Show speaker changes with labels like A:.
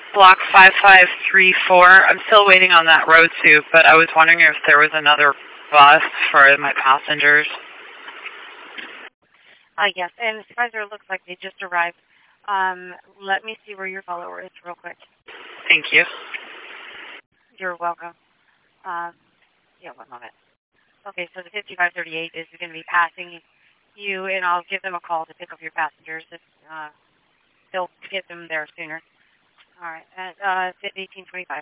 A: Block 5534. I'm still waiting on that road too, but I was wondering if there was another bus for my passengers.
B: Yes, and the supervisor looks like they just arrived. Let me see where your follower is real quick.
A: Thank you.
B: You're welcome. Yeah, 1 moment. Okay, so the 5538 is going to be passing you, and I'll give them a call to pick up your passengers if they'll get them there sooner. All right, at 1825.